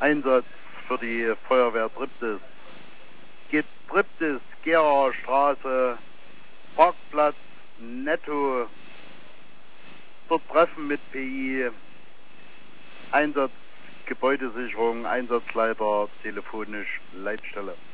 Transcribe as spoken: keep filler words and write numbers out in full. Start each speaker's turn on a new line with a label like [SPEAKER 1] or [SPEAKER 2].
[SPEAKER 1] Einsatz für die Feuerwehr Triptis. Geht Triptis, Geraer Straße, Parkplatz, Netto, dort Treffen mit P I, Einsatz Gebäudesicherung, Einsatzleiter, telefonisch, Leitstelle.